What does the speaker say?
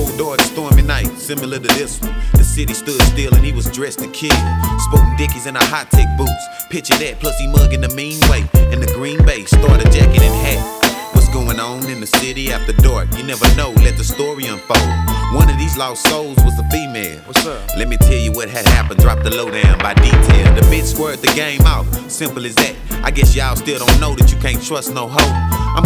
cold, dark, stormy night, similar to this one. The city stood still and he was dressed to kill. Sporting Dickies and a high-tech boots. Picture that, plus he mugging the mean way. In the Green Bay, starter jacket and hat. What's going on in the city after dark? You never know, let the story unfold. One of these lost souls was a female. What's up? Let me tell you what had happened, drop the lowdown by detail. The bitch squared the game out, simple as that. I guess y'all still don't know that you can't trust no hoe.